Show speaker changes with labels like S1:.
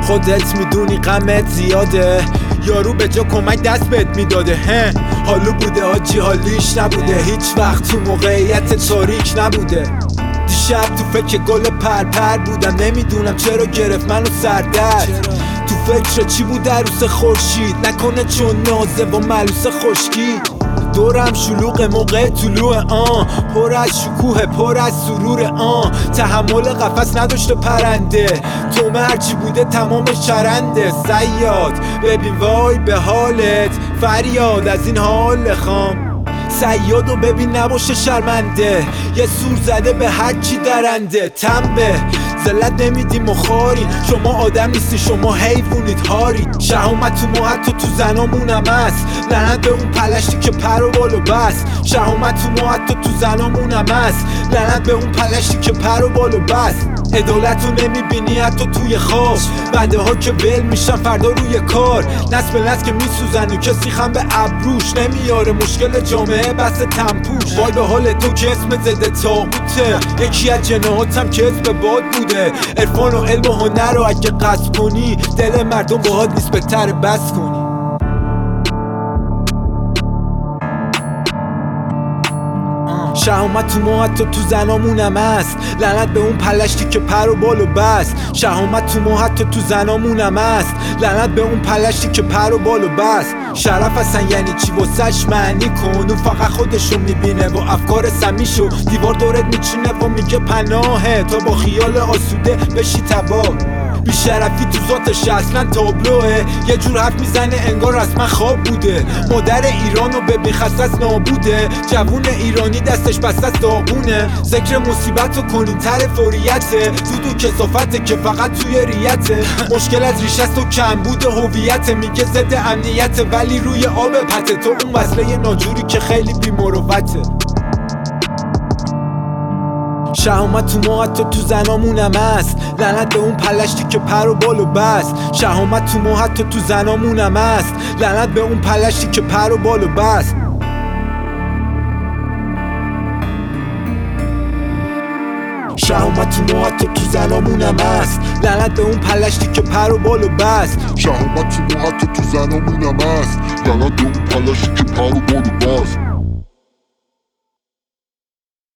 S1: خودت میدونی غمت زیاده، یارو به جا کمک دست بهت میداده. حالو بوده آجی حالیش نبوده، هیچ وقت تو موقعیت تاریک نبوده. دیشب تو فکر گل پرپر بودم، نمیدونم چرا گرفت منو سردرد. تو فکر چی بود عروس خورشید، نکنه چون نازه و ملوس خشکی. دورم شلوغ موقع طلوع پر از شکوه پر از سرور تحمل قفس نداشته پرنده، تو هرچی بوده تمامش چرنده. صیاد ببین وای به حالت، فریاد از این حال خام. صیادو ببین نباشه شرمنده، یه سور زده به هرچی درنده. تنبه ذلت نمیدیم و خاری، شما آدم نیستی شما حیوونید هارید. شه اومد تو ما حتی تو زنامونم هست، لعنت به اون پلشتی که پر و بال و بس. شه اومد تو ما حتی تو زنامونم هست، لعنت به اون پلشتی که پر و بال و بس. عدالتو نمیبینی حتی توی خواب، بنده ها که ول میشن فردا روی کار. نسل به نسل که میسوزن و کسی خم به ابروش نمیاره، مشکل جامعه بس تنپوش. وای به حال تو که اسم زده تاقوته، یکی از جناحاتم که اسم باد بوده. عرفان و علم و هنر رو اگه قصد کنی، دل مردم باهات نیست بهتره بس کنی. شه اومد تو ما حتی تو زنامونم هست، لعنت به اون پلشتی که پر و بال و بس. شه اومد تو ما حتی تو زنامونم هست، لعنت به اون پلشتی که پر و بال و بس. شرف اصلا یعنی چی واسش معنی کن، اون فقط خودشو میبینه و افکار سمیشو دیوار دورت میچینه و میگه پناهه، تا با خیال آسوده بشی تباه. بیشرفی تو ذاتش اصلا تابلوه، یه جور حرف میزنه انگار اصلا خواب بوده. مادر ایرانو ببین خستت نابوده، جوون ایرانی دستش بسته داغونه. ذکر مصیبت رو کنین تر فوریته، زود و کثافته که فقط توی ریته. مشکل از ریشه است و کمبود هویت، میگه ضد امنیت ولی روی آب پته. تو اون وصله ناجوری که خیلی بی‌مروته. شه اومد تو ما حتی تو زنامونم هست، لعنت به اون پلشتی که پر و بال و بس. شه اومد تو ما حتی تو زنامونم هست، لعنت به اون پلشتی که پر و بال و بس. شه اومد تو ما حتی تو زنامونم هست، لعنت به اون پلشتی که پر و بال و بس.
S2: شه اومد تو ما حتی تو زنامونم هست، لعنت به اون پلشتی که پر و بال و بس.